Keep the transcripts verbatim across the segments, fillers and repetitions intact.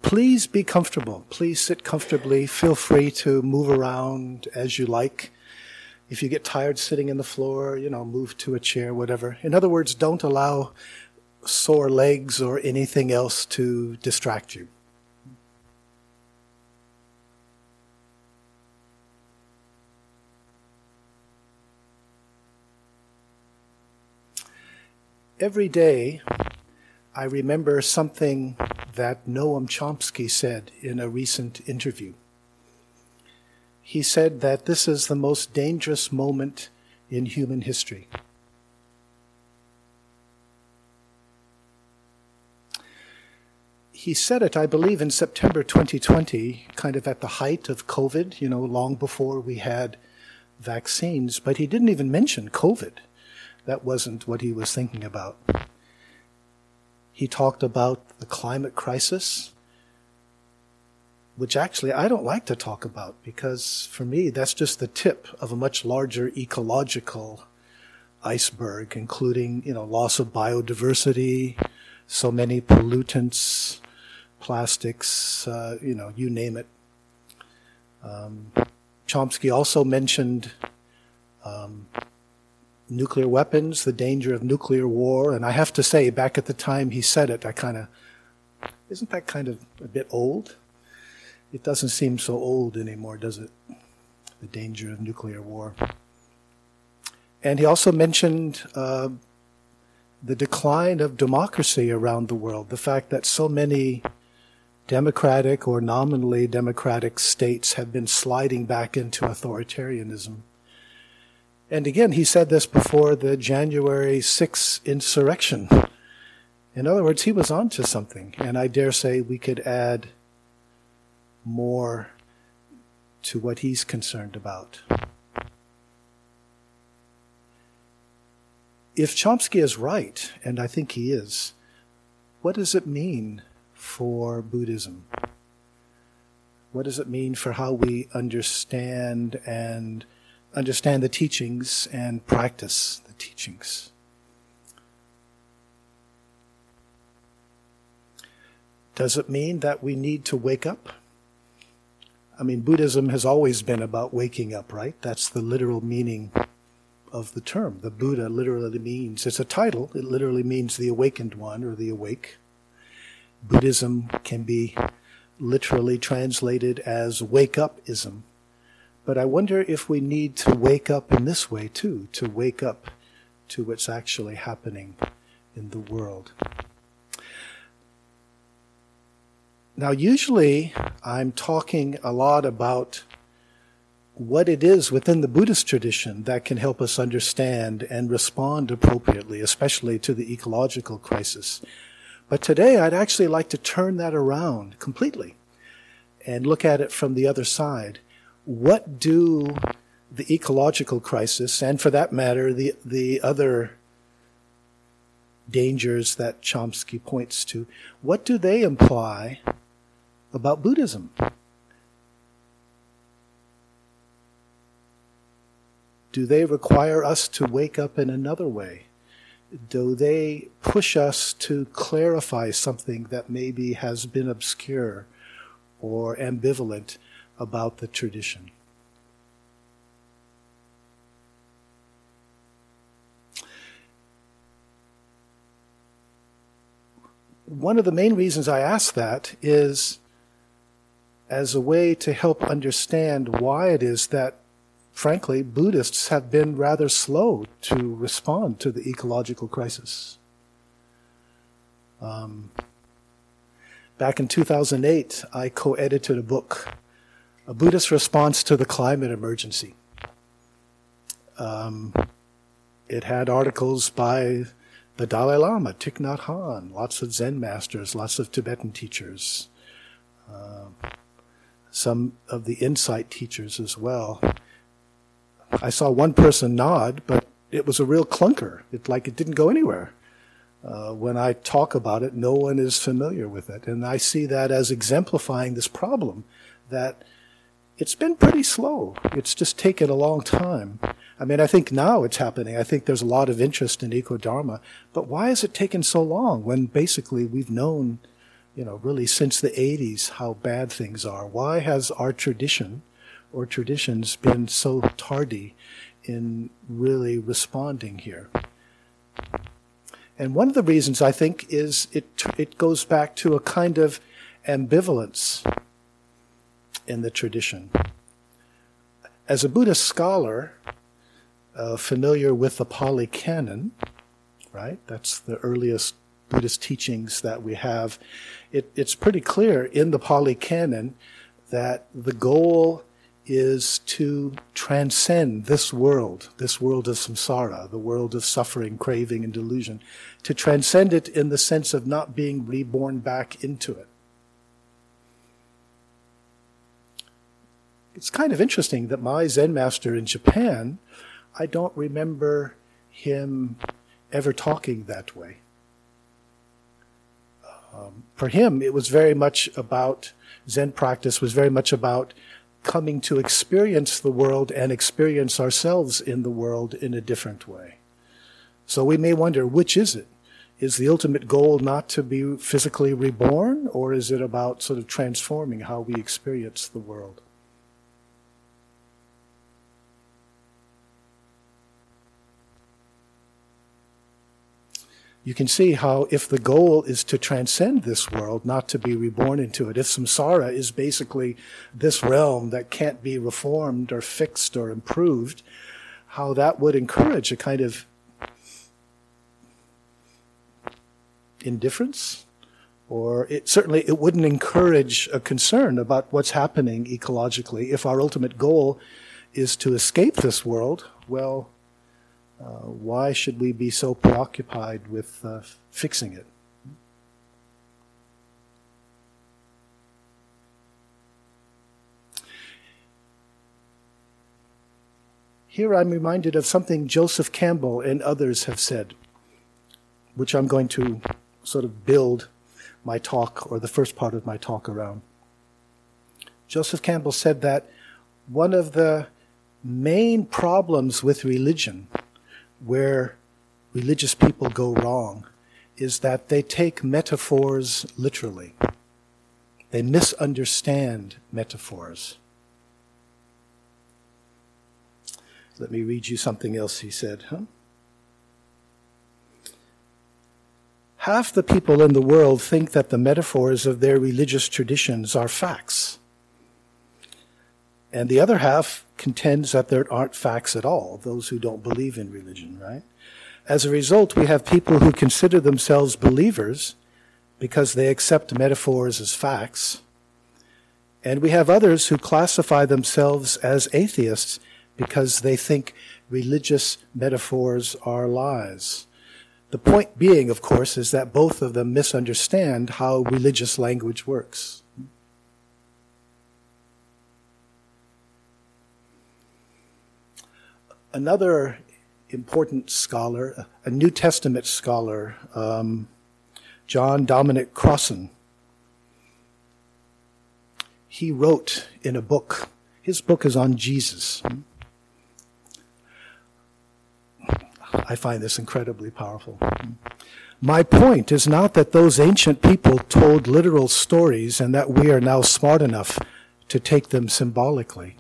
please be comfortable. Please sit comfortably. Feel free to move around as you like. If you get tired sitting in the floor, you know, move to a chair, whatever. In other words, don't allow sore legs or anything else to distract you. Every day, I remember something that Noam Chomsky said in a recent interview. He said that this is the most dangerous moment in human history. He said it, I believe, in September twenty twenty, kind of at the height of COVID, you know, long before we had vaccines, but he didn't even mention COVID. That wasn't what he was thinking about. He talked about the climate crisis, which actually I don't like to talk about because for me that's just the tip of a much larger ecological iceberg, including, you know, loss of biodiversity, so many pollutants, plastics, uh, you know, you name it. Um, Chomsky also mentioned um, nuclear weapons, the danger of nuclear war, and I have to say, back at the time he said it, I kind of, isn't that kind of a bit old? It doesn't seem so old anymore, does it? The danger of nuclear war. And he also mentioned uh, the decline of democracy around the world, the fact that so many democratic or nominally democratic states have been sliding back into authoritarianism. And again, he said this before the January sixth insurrection. In other words, he was onto something, and I dare say we could add more to what he's concerned about. If Chomsky is right, and I think he is, what does it mean for Buddhism? What does it mean for how we understand and understand the teachings and practice the teachings? Does it mean that we need to wake up? I mean, Buddhism has always been about waking up, right? That's the literal meaning of the term. The Buddha literally means, it's a title, it literally means the awakened one or the awake. Buddhism can be literally translated as wake-up-ism. But I wonder if we need to wake up in this way too, to wake up to what's actually happening in the world. Now, usually I'm talking a lot about what it is within the Buddhist tradition that can help us understand and respond appropriately, especially to the ecological crisis. But today I'd actually like to turn that around completely and look at it from the other side. What do the ecological crisis, and for that matter, the, the other dangers that Chomsky points to, what do they imply about Buddhism? Do they require us to wake up in another way? Do they push us to clarify something that maybe has been obscure or ambivalent about the tradition? One of the main reasons I ask that is as a way to help understand why it is that, frankly, Buddhists have been rather slow to respond to the ecological crisis. Um, back in two thousand eight, I co-edited a book, A Buddhist Response to the Climate Emergency. Um, it had articles by the Dalai Lama, Thich Nhat Hanh, lots of Zen masters, lots of Tibetan teachers, uh, some of the Insight teachers as well. I saw one person nod, but it was a real clunker. It like it didn't go anywhere. Uh, when I talk about it, no one is familiar with it. And I see that as exemplifying this problem, that it's been pretty slow. It's just taken a long time. I mean, I think now it's happening. I think there's a lot of interest in Eco-Dharma. But why has it taken so long when basically we've known you know, really since the eighties, how bad things are. Why has our tradition or traditions been so tardy in really responding here? And one of the reasons, I think, is it it goes back to a kind of ambivalence in the tradition. As a Buddhist scholar, uh, familiar with the Pali Canon, right? That's the earliest Buddhist teachings that we have. It, it's pretty clear in the Pali Canon that the goal is to transcend this world, this world of samsara, the world of suffering, craving, and delusion, to transcend it in the sense of not being reborn back into it. It's kind of interesting that my Zen master in Japan, I don't remember him ever talking that way. Um, for him, it was very much about, Zen practice was very much about coming to experience the world and experience ourselves in the world in a different way. So we may wonder, which is it? Is the ultimate goal not to be physically reborn, or is it about sort of transforming how we experience the world? You can see how if the goal is to transcend this world, not to be reborn into it, if samsara is basically this realm that can't be reformed or fixed or improved, how that would encourage a kind of indifference, or it certainly it wouldn't encourage a concern about what's happening ecologically. If our ultimate goal is to escape this world, well, Uh, why should we be so preoccupied with uh, fixing it? Here I'm reminded of something Joseph Campbell and others have said, which I'm going to sort of build my talk, or the first part of my talk, around. Joseph Campbell said that one of the main problems with religion, where religious people go wrong, is that they take metaphors literally. They misunderstand metaphors. Let me read you something else he said. Huh? Half the people in the world think that the metaphors of their religious traditions are facts. And the other half contends that there aren't facts at all, those who don't believe in religion, right? As a result, we have people who consider themselves believers because they accept metaphors as facts. And we have others who classify themselves as atheists because they think religious metaphors are lies. The point being, of course, is that both of them misunderstand how religious language works. Another important scholar, a New Testament scholar, um, John Dominic Crossan, he wrote in a book, his book is on Jesus. I find this incredibly powerful. My point is not that those ancient people told literal stories and that we are now smart enough to take them symbolically,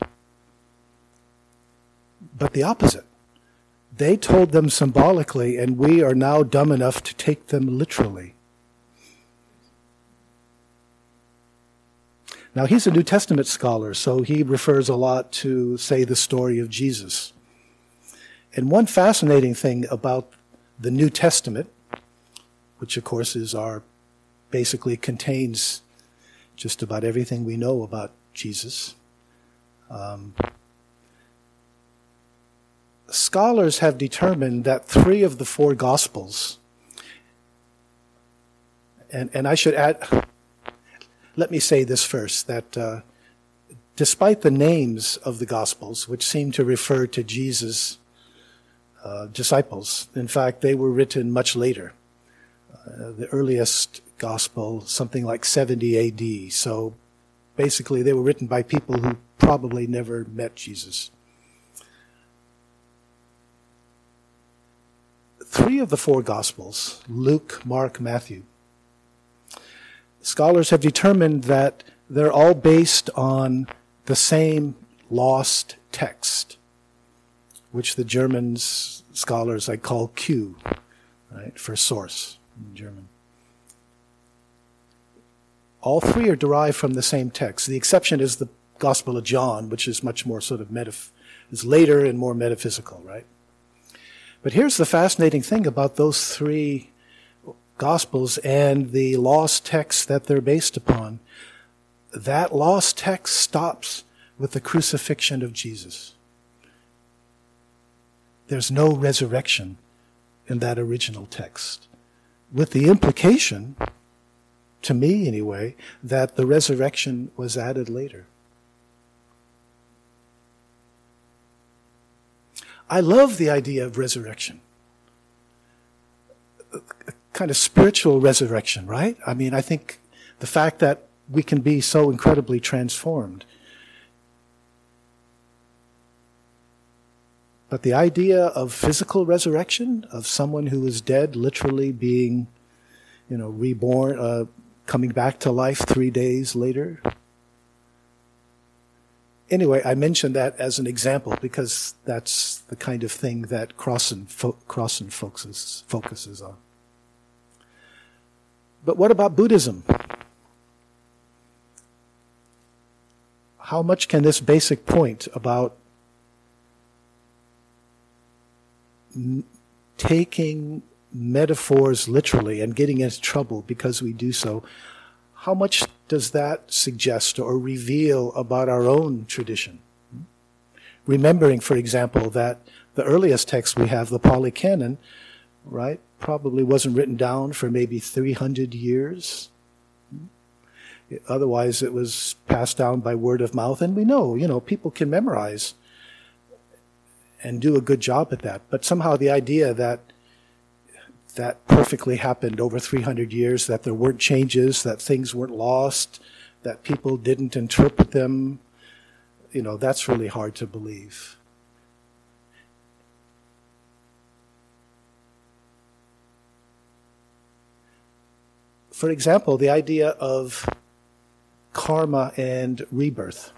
but the opposite. They told them symbolically, and we are now dumb enough to take them literally. Now, he's a New Testament scholar, so he refers a lot to, say, the story of Jesus. And one fascinating thing about the New Testament, which of course is our, basically contains just about everything we know about Jesus, um, scholars have determined that three of the four Gospels, and, and I should add, let me say this first, that uh, despite the names of the Gospels, which seem to refer to Jesus' uh, disciples, in fact, they were written much later. Uh, the earliest Gospel, something like seventy A D, so basically they were written by people who probably never met Jesus. Three of the four Gospels, Luke, Mark, Matthew, scholars have determined that they're all based on the same lost text, which the Germans, scholars, I call Q, right, for source in German. All three are derived from the same text. The exception is the Gospel of John, which is much more sort of metaph- is later and more metaphysical, right? But here's the fascinating thing about those three Gospels and the lost text that they're based upon. That lost text stops with the crucifixion of Jesus. There's no resurrection in that original text, with the implication, to me anyway, that the resurrection was added later. I love the idea of resurrection. A kind of spiritual resurrection, right? I mean, I think the fact that we can be so incredibly transformed. But the idea of physical resurrection, of someone who is dead literally being, you know, reborn, uh, coming back to life three days later. Anyway, I mentioned that as an example because that's the kind of thing that Crossan, fo- Crossan focuses, focuses on. But what about Buddhism? How much can this basic point about m- taking metaphors literally and getting into trouble because we do so, how much does that suggest or reveal about our own tradition? Remembering, for example, that the earliest text we have, the Pali Canon, right, probably wasn't written down for maybe three hundred years. Otherwise, it was passed down by word of mouth. And we know, you know, people can memorize and do a good job at that. But somehow the idea that that perfectly happened over three hundred years, that there weren't changes, that things weren't lost, that people didn't interpret them, you know, that's really hard to believe. For example, the idea of karma and rebirth.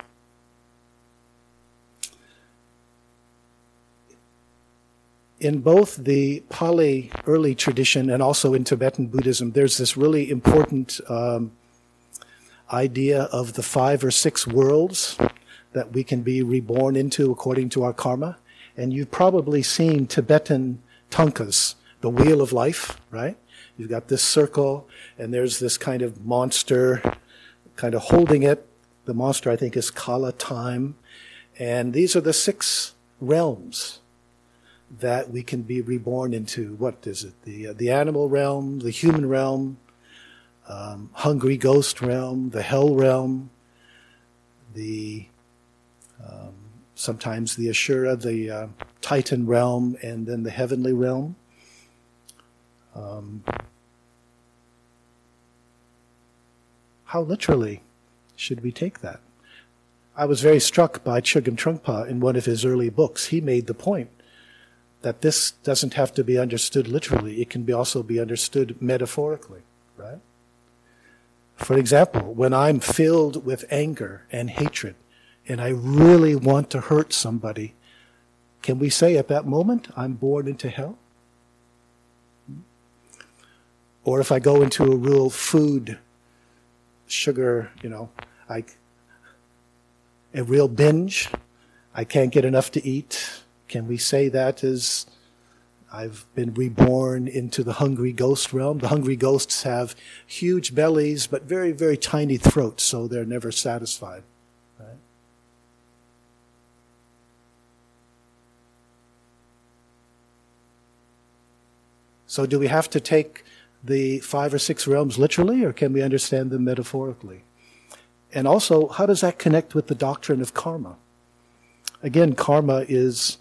In both the Pali early tradition and also in Tibetan Buddhism, there's this really important um, idea of the five or six worlds that we can be reborn into according to our karma. And you've probably seen Tibetan tankas, the wheel of life, right? You've got this circle, and there's this kind of monster kind of holding it. The monster, I think, is Kala, time. And these are the six realms that we can be reborn into. What is it? The uh, the animal realm, the human realm, um, hungry ghost realm, the hell realm, the um, sometimes the Ashura, the uh, Titan realm, and then the heavenly realm. Um, how literally should we take that? I was very struck by Chögyam Trungpa in one of his early books. He made the point that this doesn't have to be understood literally. It can be also be understood metaphorically, right? For example, when I'm filled with anger and hatred, and I really want to hurt somebody, can we say at that moment, I'm born into hell? Or if I go into a real food, sugar, you know, I, a real binge, I can't get enough to eat. Can we say that as I've been reborn into the hungry ghost realm? The hungry ghosts have huge bellies, but very, very tiny throats, so they're never satisfied. Right? So do we have to take the five or six realms literally, or can we understand them metaphorically? And also, how does that connect with the doctrine of karma? Again, karma is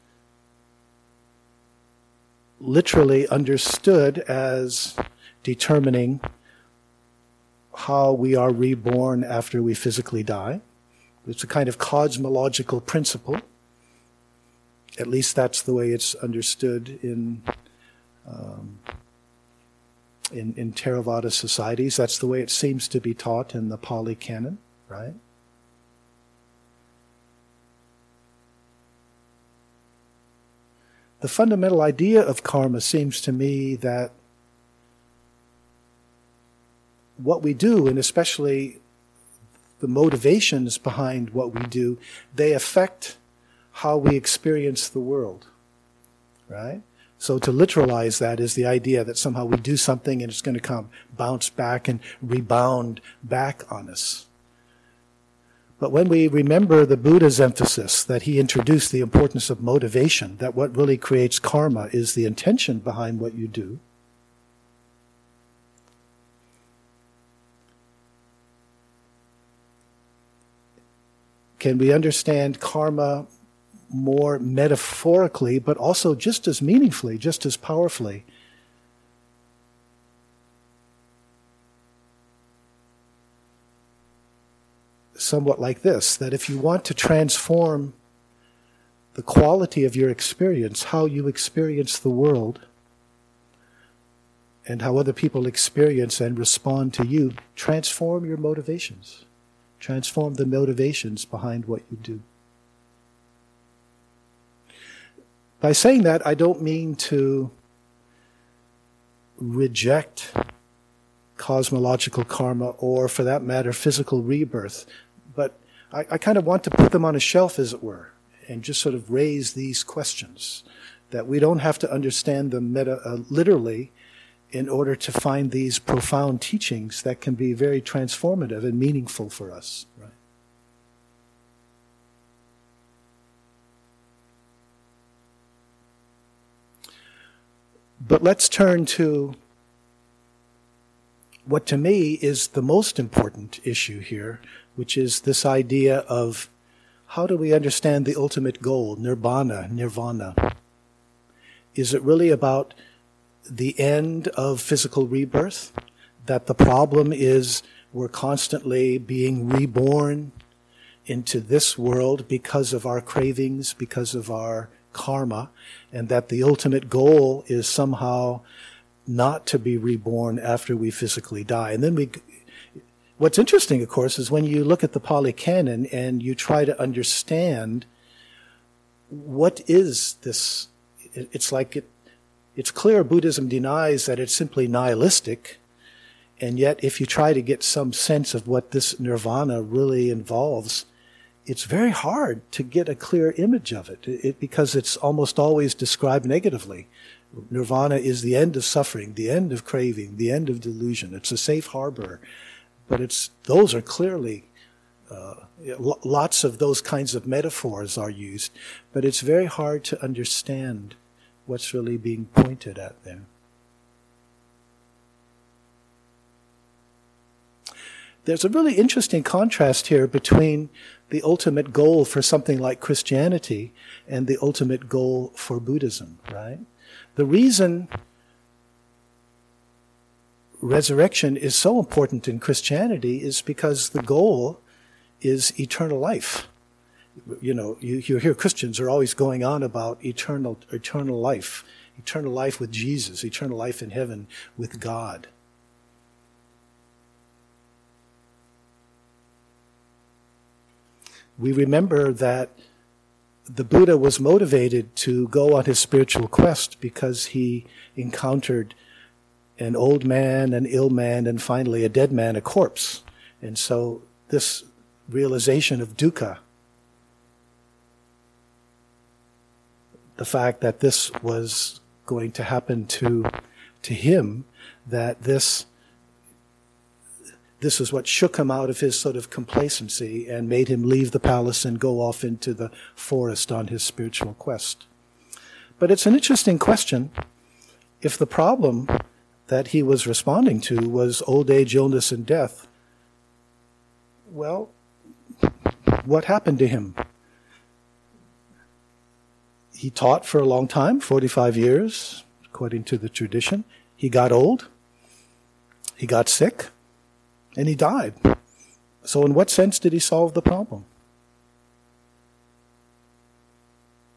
literally understood as determining how we are reborn after we physically die. It's a kind of cosmological principle. At least that's the way it's understood in um, in, in Theravada societies. That's the way it seems to be taught in the Pali Canon, right? The fundamental idea of karma seems to me that what we do, and especially the motivations behind what we do, they affect how we experience the world, right? So to literalize that is the idea that somehow we do something and it's going to come bounce back and rebound back on us. But when we remember the Buddha's emphasis that he introduced the importance of motivation, that what really creates karma is the intention behind what you do, can we understand karma more metaphorically, but also just as meaningfully, just as powerfully? Somewhat like this, that if you want to transform the quality of your experience, how you experience the world, and how other people experience and respond to you, transform your motivations. Transform the motivations behind what you do. By saying that, I don't mean to reject cosmological karma or, for that matter, physical rebirth. But I, I kind of want to put them on a shelf, as it were, and just sort of raise these questions, that we don't have to understand them meta, uh, literally in order to find these profound teachings that can be very transformative and meaningful for us. Right? But let's turn to what to me is the most important issue here, which is this idea of how do we understand the ultimate goal, nirvana, nirvana? Is it really about the end of physical rebirth? That the problem is we're constantly being reborn into this world because of our cravings, because of our karma, and that the ultimate goal is somehow not to be reborn after we physically die. And then we, what's interesting, of course, is when you look at the Pali Canon and you try to understand what is this, it's like it, it's clear Buddhism denies that it's simply nihilistic, and yet if you try to get some sense of what this nirvana really involves, it's very hard to get a clear image of it, it because it's almost always described negatively. Nirvana is the end of suffering, the end of craving, the end of delusion. It's a safe harbor. But it's those are clearly, uh, lots of those kinds of metaphors are used, but it's very hard to understand what's really being pointed at there. There's a really interesting contrast here between the ultimate goal for something like Christianity and the ultimate goal for Buddhism, right? The reason resurrection is so important in Christianity is because the goal is eternal life. You know, you, you hear Christians are always going on about eternal, eternal life, eternal life with Jesus, eternal life in heaven with God. We remember that the Buddha was motivated to go on his spiritual quest because he encountered an old man, an ill man, and finally a dead man, a corpse. And so this realization of dukkha, the fact that this was going to happen to to him, that this this is what shook him out of his sort of complacency and made him leave the palace and go off into the forest on his spiritual quest. But it's an interesting question. If the problem that he was responding to was old age, illness, and death, well, what happened to him? He taught for a long time, forty-five years, according to the tradition. He got old, he got sick, and he died. So in what sense did he solve the problem?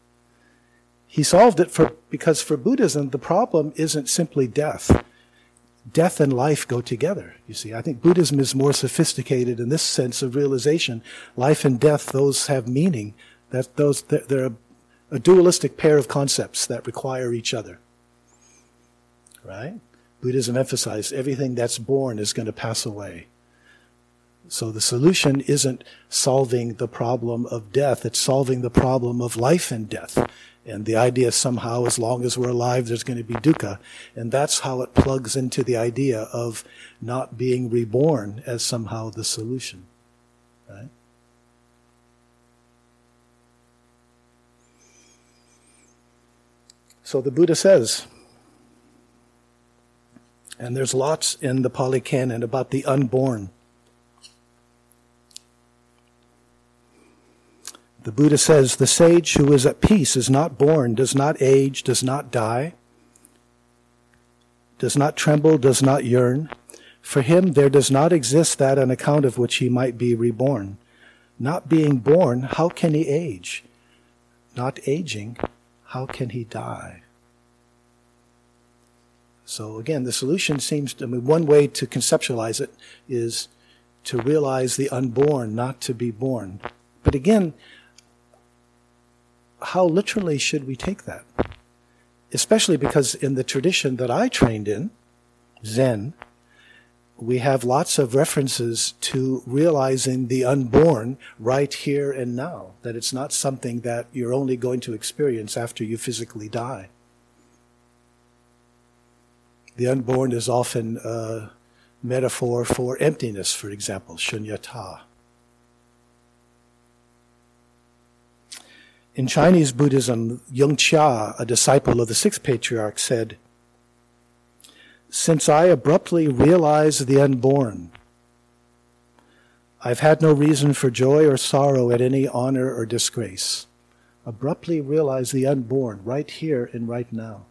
He solved it for because for Buddhism, the problem isn't simply death. death and life go together, you see. I think Buddhism is more sophisticated in this sense of realization. Life and death, those have meaning. That those they're a, a dualistic pair of concepts that require each other. Right? Buddhism emphasized everything that's born is going to pass away. So the solution isn't solving the problem of death, it's solving the problem of life and death. And the idea somehow, as long as we're alive, there's going to be dukkha. And that's how it plugs into the idea of not being reborn as somehow the solution. Right? So the Buddha says, and there's lots in the Pali Canon about the unborn. The Buddha says, the sage who is at peace is not born, does not age, does not die, does not tremble, does not yearn. For him there does not exist that on account of which he might be reborn. Not being born, how can he age? Not aging, how can he die? So again, the solution seems to, I mean, one way to conceptualize it is to realize the unborn, not to be born. But again, how literally should we take that? Especially because in the tradition that I trained in, Zen, we have lots of references to realizing the unborn right here and now, that it's not something that you're only going to experience after you physically die. The unborn is often a metaphor for emptiness, for example, shunyata. In Chinese Buddhism, Yung Chia, a disciple of the sixth patriarch, said, "Since I abruptly realize the unborn, I've had no reason for joy or sorrow at any honor or disgrace." Abruptly realize the unborn, right here and right now.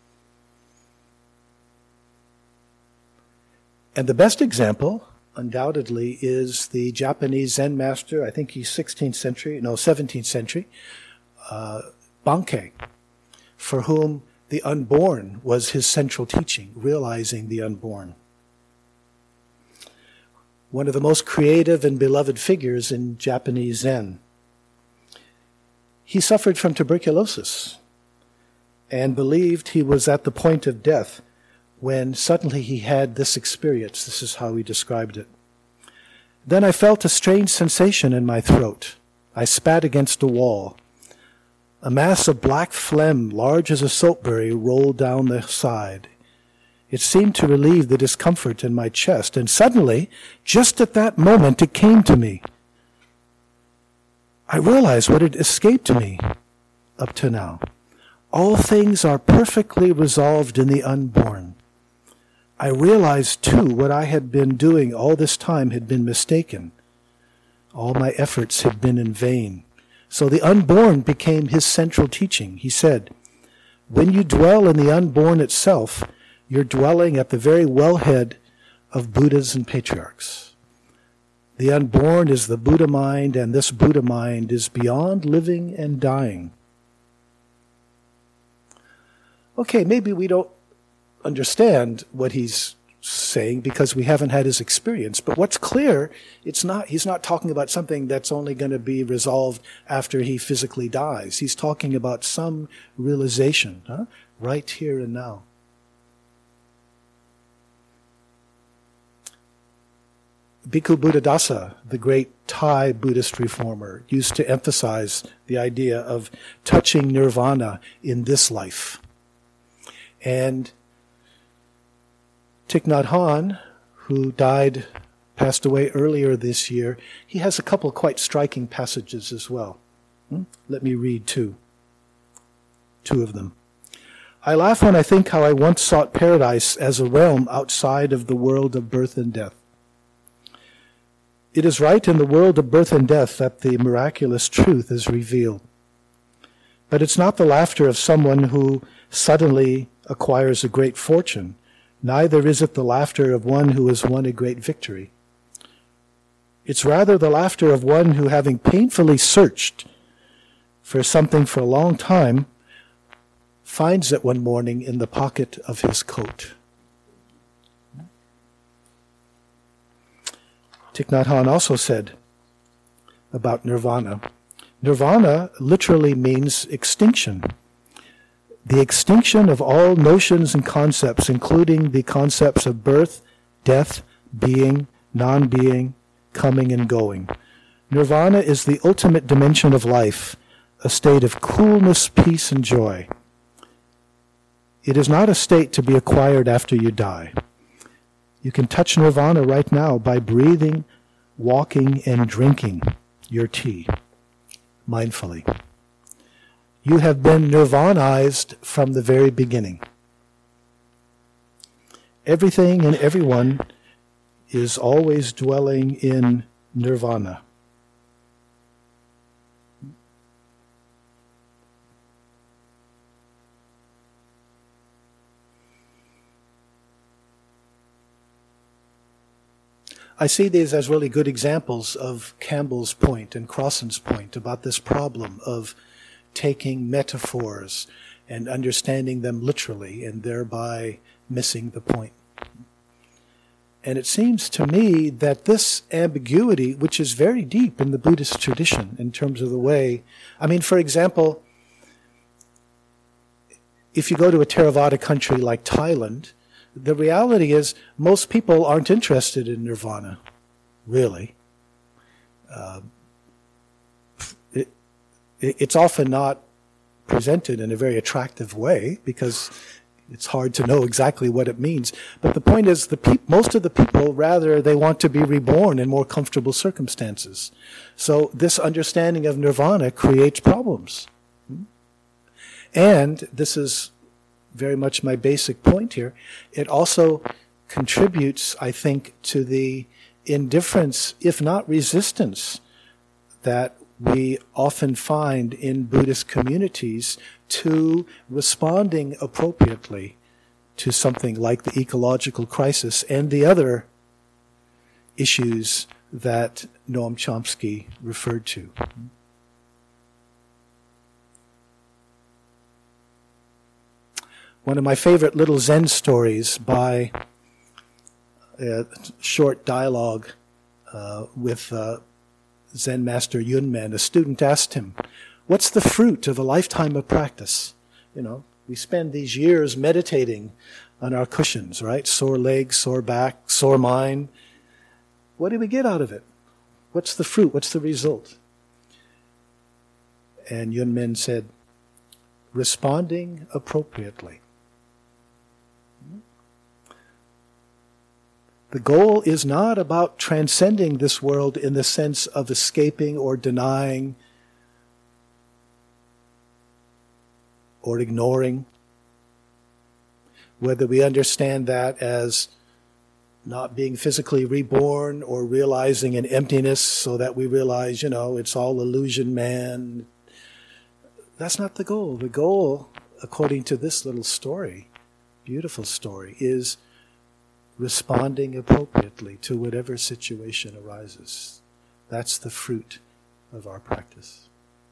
And the best example, undoubtedly, is the Japanese Zen master, I think he's sixteenth century, no, seventeenth century, uh, Bankei, for whom the unborn was his central teaching, realizing the unborn. One of the most creative and beloved figures in Japanese Zen. He suffered from tuberculosis and believed he was at the point of death when suddenly he had this experience. This is how he described it. "Then I felt a strange sensation in my throat. I spat against a wall. A mass of black phlegm, large as a soapberry, rolled down the side. It seemed to relieve the discomfort in my chest, and suddenly, just at that moment, it came to me. I realized what had escaped me up to now. All things are perfectly resolved in the unborn. I realized, too, what I had been doing all this time had been mistaken. All my efforts had been in vain." So the unborn became his central teaching. He said, "When you dwell in the unborn itself, you're dwelling at the very wellhead of Buddhas and patriarchs. The unborn is the Buddha mind, and this Buddha mind is beyond living and dying." Okay, maybe we don't understand what he's saying because we haven't had his experience. But what's clear, it's not, he's not talking about something that's only going to be resolved after he physically dies. He's talking about some realization, huh? Right here and now. Bhikkhu Buddhadasa, the great Thai Buddhist reformer, used to emphasize the idea of touching nirvana in this life. And Thich Nhat Hanh, who died, passed away earlier this year, he has a couple quite striking passages as well. Hmm? Let me read two. Two of them. "I laugh when I think how I once sought paradise as a realm outside of the world of birth and death. It is right in the world of birth and death that the miraculous truth is revealed. But it's not the laughter of someone who suddenly acquires a great fortune. Neither is it the laughter of one who has won a great victory. It's rather the laughter of one who, having painfully searched for something for a long time, finds it one morning in the pocket of his coat." Thich Nhat Hanh also said about nirvana, nirvana literally means extinction. The extinction of all notions and concepts, including the concepts of birth, death, being, non-being, coming and going. Nirvana is the ultimate dimension of life, a state of coolness, peace, and joy. It is not a state to be acquired after you die. You can touch nirvana right now by breathing, walking, and drinking your tea mindfully. You have been nirvanized from the very beginning. Everything and everyone is always dwelling in nirvana. I see these as really good examples of Campbell's point and Crossan's point about this problem of taking metaphors and understanding them literally and thereby missing the point. And it seems to me that this ambiguity, which is very deep in the Buddhist tradition in terms of the way, I mean, for example, if you go to a Theravada country like Thailand, the reality is most people aren't interested in nirvana, really. Uh, it, it's often not presented in a very attractive way because it's hard to know exactly what it means. But the point is, the pe- most of the people, rather, they want to be reborn in more comfortable circumstances. So this understanding of nirvana creates problems. And this is very much my basic point here. It also contributes, I think, to the indifference, if not resistance, that we often find in Buddhist communities to responding appropriately to something like the ecological crisis and the other issues that Noam Chomsky referred to. One of my favorite little Zen stories by a short dialogue uh, with uh, Zen master Yunmen. A student asked him, "What's the fruit of a lifetime of practice? You know, we spend these years meditating on our cushions, right? Sore legs, sore back, sore mind. What do we get out of it? What's the fruit? What's the result?" And Yunmen said, "Responding appropriately." The goal is not about transcending this world in the sense of escaping or denying or ignoring. Whether we understand that as not being physically reborn or realizing an emptiness so that we realize, you know, it's all illusion, man. That's not the goal. The goal, according to this little story, beautiful story, is responding appropriately to whatever situation arises. That's the fruit of our practice.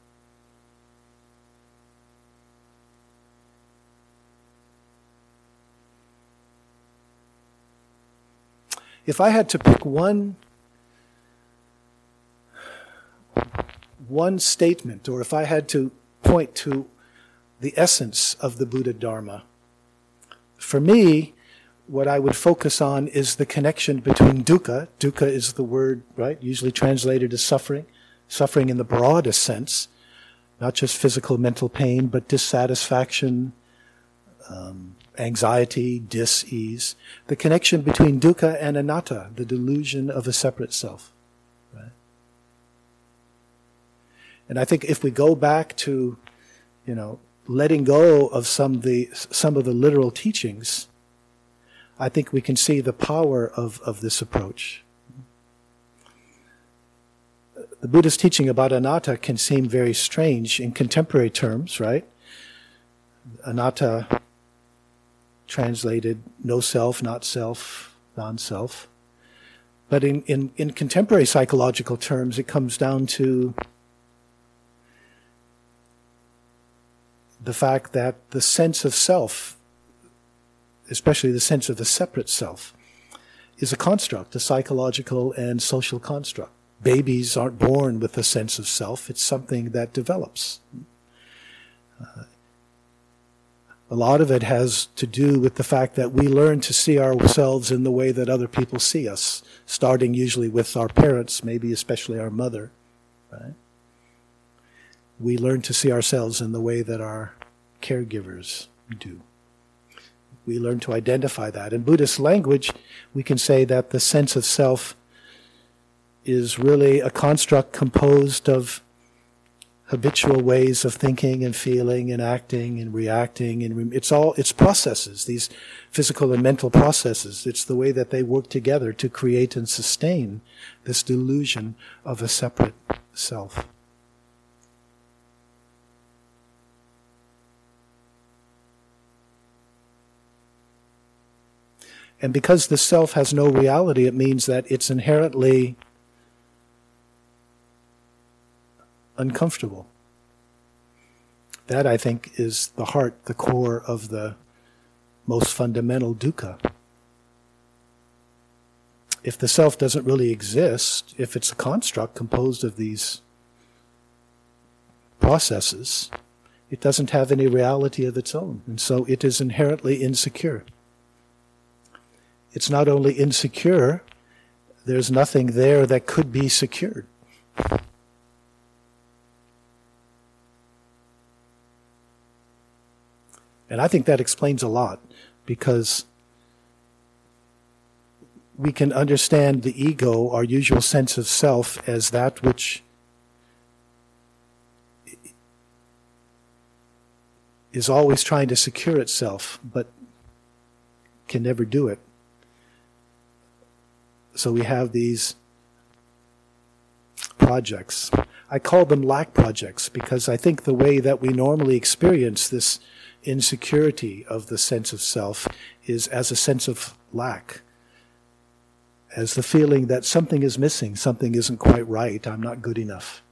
If I had to pick one one statement, or if I had to point to the essence of the Buddha Dharma, for me, what I would focus on is the connection between dukkha. Dukkha is the word, right, usually translated as suffering. Suffering in the broadest sense, not just physical, mental pain, but dissatisfaction, um, anxiety, dis-ease. The connection between dukkha and anatta, the delusion of a separate self. Right? And I think if we go back to, you know, letting go of some of the some of the literal teachings, I think we can see the power of, of this approach. The Buddha's teaching about anatta can seem very strange in contemporary terms, right? Anatta translated no self, not self, non-self. But in, in, in contemporary psychological terms, it comes down to the fact that the sense of self, especially the sense of the separate self, is a construct, a psychological and social construct. Babies aren't born with a sense of self. It's something that develops. Uh, a lot of it has to do with the fact that we learn to see ourselves in the way that other people see us, starting usually with our parents, maybe especially our mother. Right? We learn to see ourselves in the way that our caregivers do. We learn to identify that. In Buddhist language, we can say that the sense of self is really a construct composed of habitual ways of thinking and feeling and acting and reacting, and it's all it's processes, these physical and mental processes. It's the way that they work together to create and sustain this delusion of a separate self. And because the self has no reality, it means that it's inherently uncomfortable. That, I think, is the heart, the core of the most fundamental dukkha. If the self doesn't really exist, if it's a construct composed of these processes, it doesn't have any reality of its own, and so it is inherently insecure. It's not only insecure, there's nothing there that could be secured. And I think that explains a lot, because we can understand the ego, our usual sense of self, as that which is always trying to secure itself, but can never do it. So we have these projects. I call them lack projects because I think the way that we normally experience this insecurity of the sense of self is as a sense of lack, as the feeling that something is missing, something isn't quite right, I'm not good enough.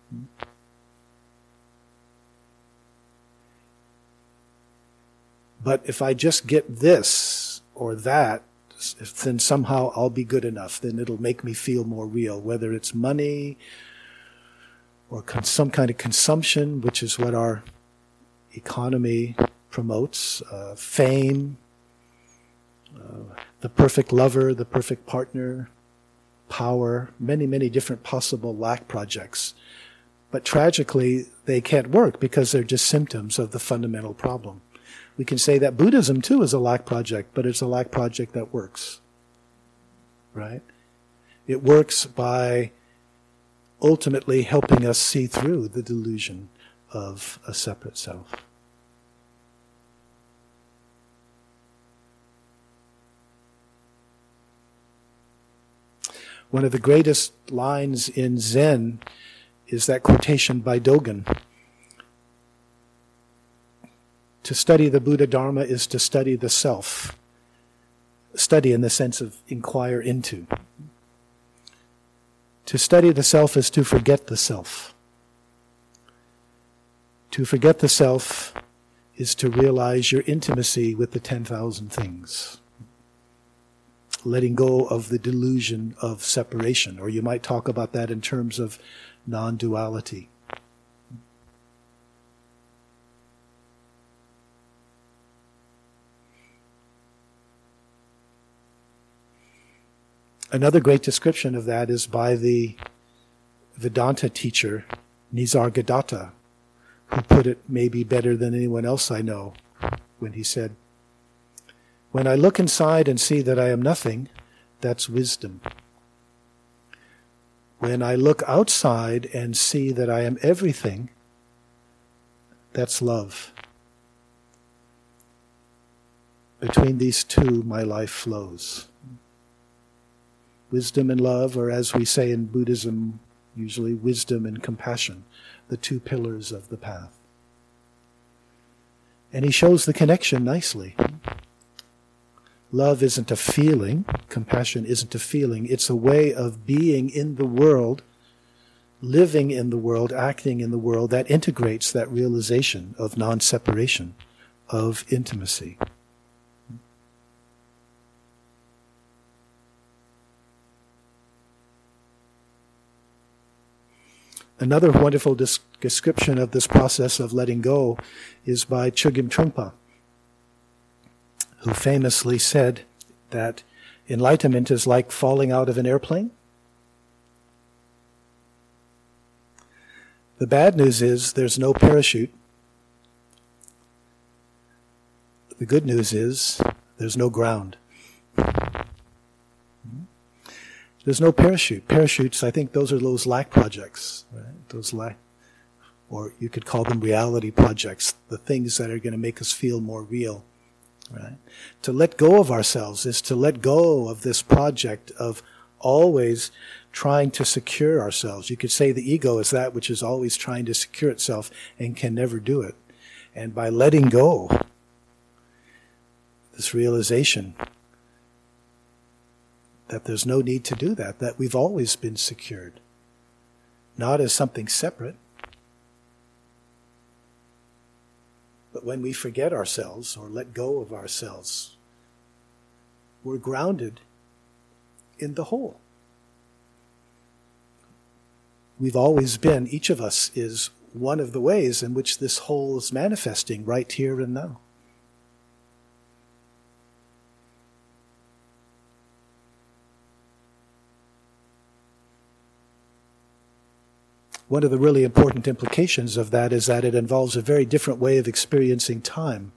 But if I just get this or that, then somehow I'll be good enough. Then it'll make me feel more real, whether it's money or con- some kind of consumption, which is what our economy promotes, uh, fame, uh, the perfect lover, the perfect partner, power, many, many different possible lack projects. But tragically, they can't work because they're just symptoms of the fundamental problem. We can say that Buddhism, too, is a lack project, but it's a lack project that works. Right? It works by ultimately helping us see through the delusion of a separate self. One of the greatest lines in Zen is that quotation by Dogen. To study the Buddha Dharma is to study the self. Study in the sense of inquire into. To study the self is to forget the self. To forget the self is to realize your intimacy with the ten thousand things. Letting go of the delusion of separation, or you might talk about that in terms of non-duality. Another great description of that is by the Vedanta teacher, Nisargadatta, who put it maybe better than anyone else I know when he said, "When I look inside and see that I am nothing, that's wisdom. When I look outside and see that I am everything, that's love. Between these two, my life flows." Wisdom and love, or as we say in Buddhism, usually wisdom and compassion, the two pillars of the path. And he shows the connection nicely. Love isn't a feeling, compassion isn't a feeling, it's a way of being in the world, living in the world, acting in the world that integrates that realization of non-separation, of intimacy. Another wonderful dis- description of this process of letting go is by Chogyam Trungpa, who famously said that enlightenment is like falling out of an airplane. The bad news is there's no parachute. The good news is there's no ground. There's no parachute. Parachutes, I think those are those lack projects, right? Those lack, or you could call them reality projects, the things that are going to make us feel more real, right? To let go of ourselves is to let go of this project of always trying to secure ourselves. You could say the ego is that which is always trying to secure itself and can never do it. And by letting go, this realization that there's no need to do that, that we've always been secured, not as something separate, but when we forget ourselves or let go of ourselves, we're grounded in the whole. We've always been, each of us is one of the ways in which this whole is manifesting right here and now. One of the really important implications of that is that it involves a very different way of experiencing time.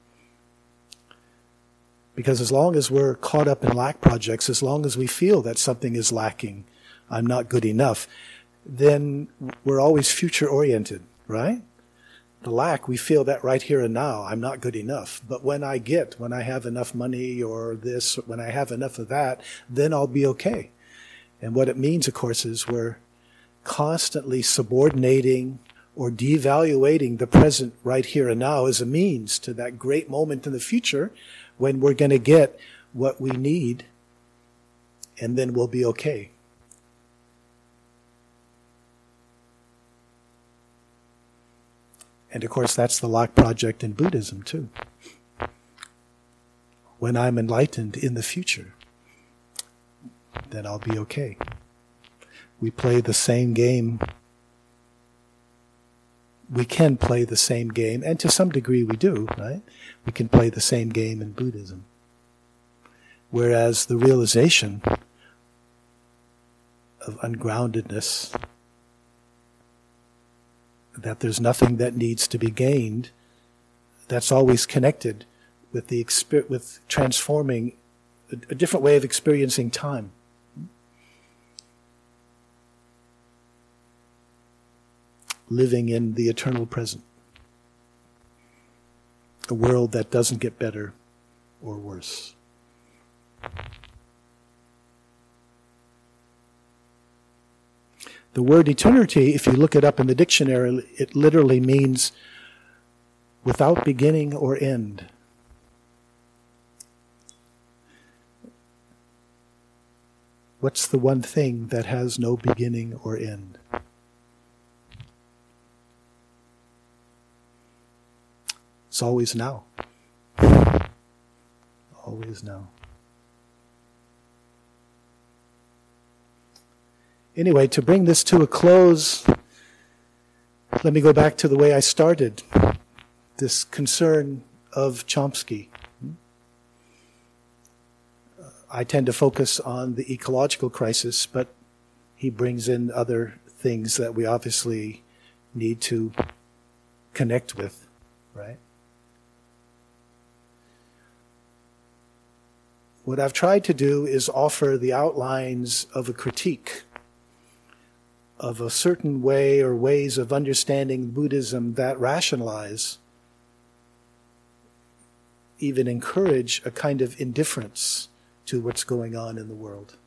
Because as long as we're caught up in lack projects, as long as we feel that something is lacking, I'm not good enough, then we're always future-oriented, right? The lack, we feel that right here and now, I'm not good enough. But when I get, when I have enough money or this, when I have enough of that, then I'll be okay. And what it means, of course, is we're constantly subordinating or devaluating the present right here and now as a means to that great moment in the future when we're going to get what we need, and then we'll be okay. And of course, that's the lack project in Buddhism too. When I'm enlightened in the future, then I'll be okay. We play the same game. We can play the same game, and to some degree we do, right? We can play the same game in Buddhism. Whereas the realization of ungroundedness, that there's nothing that needs to be gained, that's always connected with the exper- with transforming a, a different way of experiencing time. Living in the eternal present. A world that doesn't get better or worse. The word eternity, if you look it up in the dictionary, it literally means without beginning or end. What's the one thing that has no beginning or end? It's always now. Always now. Anyway, to bring this to a close, let me go back to the way I started. This concern of Chomsky. I tend to focus on the ecological crisis, but he brings in other things that we obviously need to connect with, right? What I've tried to do is offer the outlines of a critique of a certain way or ways of understanding Buddhism that rationalize, even encourage a kind of indifference to what's going on in the world.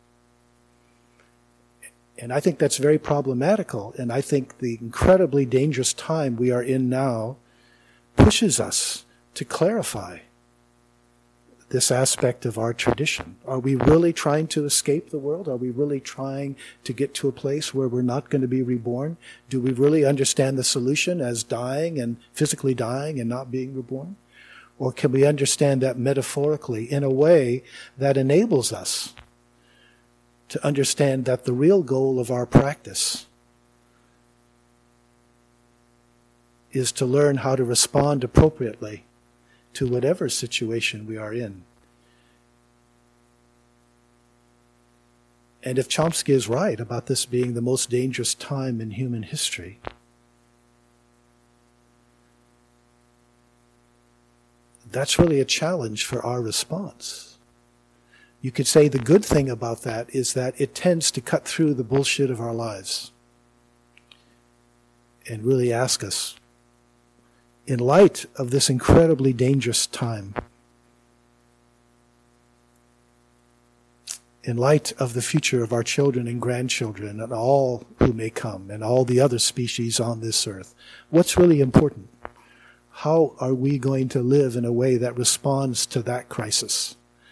And I think that's very problematical, and I think the incredibly dangerous time we are in now pushes us to clarify this aspect of our tradition. Are we really trying to escape the world? Are we really trying to get to a place where we're not going to be reborn? Do we really understand the solution as dying and physically dying and not being reborn? Or can we understand that metaphorically in a way that enables us to understand that the real goal of our practice is to learn how to respond appropriately to whatever situation we are in. And if Chomsky is right about this being the most dangerous time in human history, that's really a challenge for our response. You could say the good thing about that is that it tends to cut through the bullshit of our lives and really ask us, in light of this incredibly dangerous time, in light of the future of our children and grandchildren and all who may come and all the other species on this earth, what's really important? How are we going to live in a way that responds to that crisis?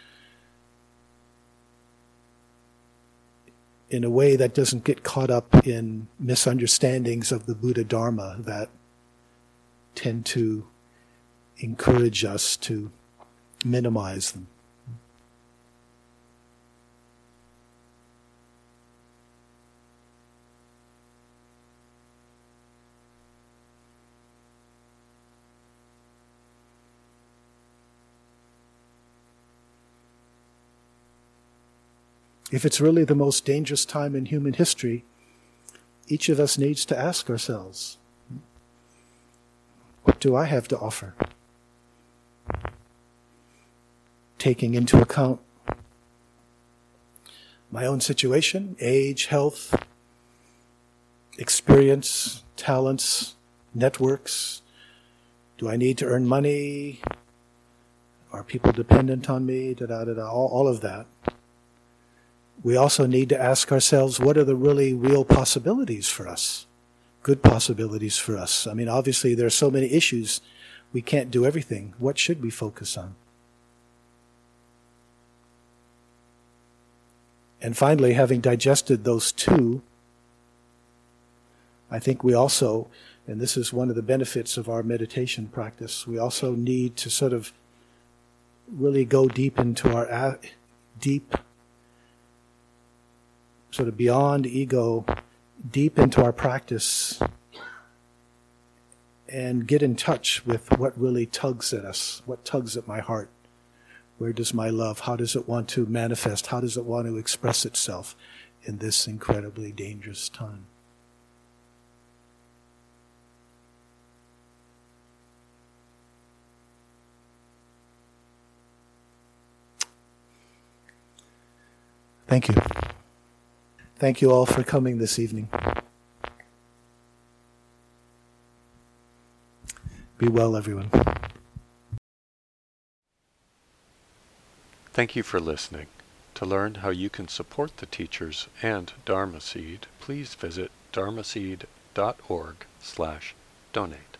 In a way that doesn't get caught up in misunderstandings of the Buddha Dharma that tend to encourage us to minimize them. If it's really the most dangerous time in human history, each of us needs to ask ourselves, what do I have to offer? Taking into account my own situation, age, health, experience, talents, networks. Do I need to earn money? Are people dependent on me? Da, da, da, da, all, all of that. We also need to ask ourselves, what are the really real possibilities for us? Good possibilities for us. I mean, obviously there are so many issues, we can't do everything. What should we focus on? And finally, having digested those two, I think we also, and this is one of the benefits of our meditation practice, we also need to sort of really go deep into our a- deep sort of beyond ego, deep into our practice, and get in touch with what really tugs at us, what tugs at my heart. Where does my love, how does it want to manifest, how does it want to express itself in this incredibly dangerous time? Thank you. Thank you all for coming this evening. Be well, everyone. Thank you for listening. To learn how you can support the teachers and Dharma Seed, please visit dharmaseed dot org slash donate.